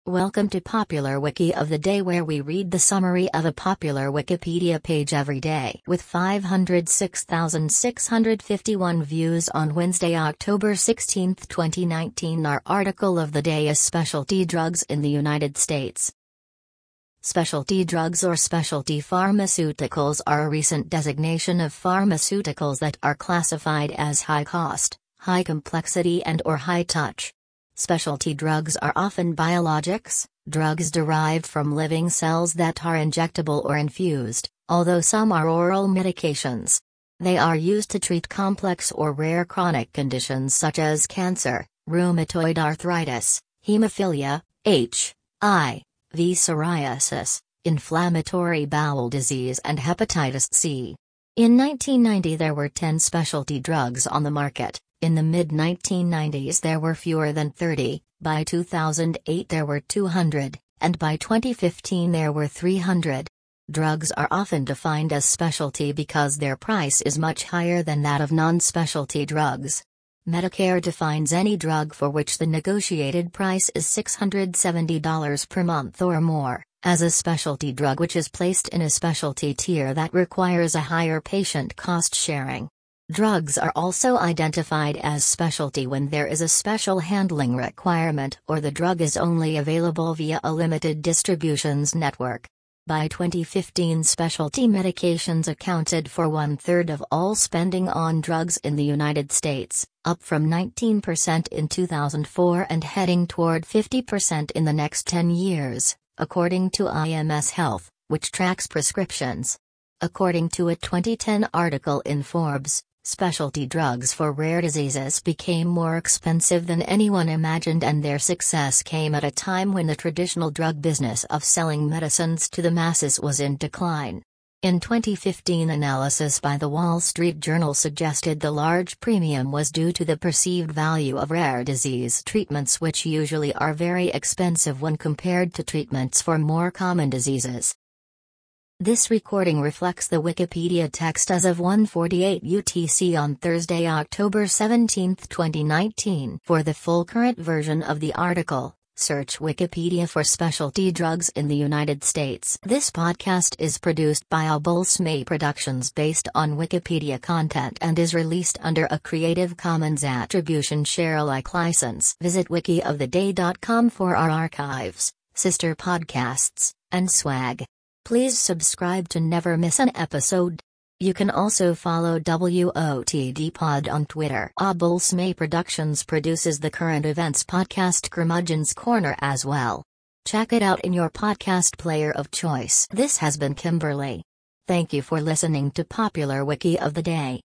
Welcome to Popular Wiki of the Day, where we read the summary of a popular Wikipedia page every day. With 506,651 views on Wednesday, October 16, 2019, our article of the day is Specialty Drugs in the United States. Specialty drugs or specialty pharmaceuticals are a recent designation of pharmaceuticals that are classified as high cost, high complexity and/or high touch. Specialty drugs are often biologics, drugs derived from living cells that are injectable or infused, although some are oral medications. They are used to treat complex or rare chronic conditions such as cancer, rheumatoid arthritis, hemophilia, HIV, psoriasis, inflammatory bowel disease and hepatitis C. In 1990 there were 10 specialty drugs on the market. In the mid-1990s there were fewer than 30, by 2008 there were 200, and by 2015 there were 300. Drugs are often defined as specialty because their price is much higher than that of non-specialty drugs. Medicare defines any drug for which the negotiated price is $670 per month or more, as a specialty drug, which is placed in a specialty tier that requires a higher patient cost sharing. Drugs are also identified as specialty when there is a special handling requirement or the drug is only available via a limited distributions network. By 2015, specialty medications accounted for 1/3 of all spending on drugs in the United States, up from 19% in 2004 and heading toward 50% in the next 10 years, according to IMS Health, which tracks prescriptions. According to a 2010 article in Forbes, specialty drugs for rare diseases became more expensive than anyone imagined, and their success came at a time when the traditional drug business of selling medicines to the masses was in decline. In 2015, analysis by the Wall Street Journal suggested the large premium was due to the perceived value of rare disease treatments, which usually are very expensive when compared to treatments for more common diseases. This recording reflects the Wikipedia text as of 1:48 UTC on Thursday, October 17, 2019. For the full current version of the article, search Wikipedia for specialty drugs in the United States. This podcast is produced by Abulsmay Productions based on Wikipedia content and is released under a Creative Commons Attribution Share Alike license. Visit wikioftheday.com for our archives, sister podcasts, and swag. Please subscribe to never miss an episode. You can also follow WOTD Pod on Twitter. Abulsmay Productions produces the current events podcast Curmudgeon's Corner as well. Check it out in your podcast player of choice. This has been Kimberly. Thank you for listening to Popular Wiki of the Day.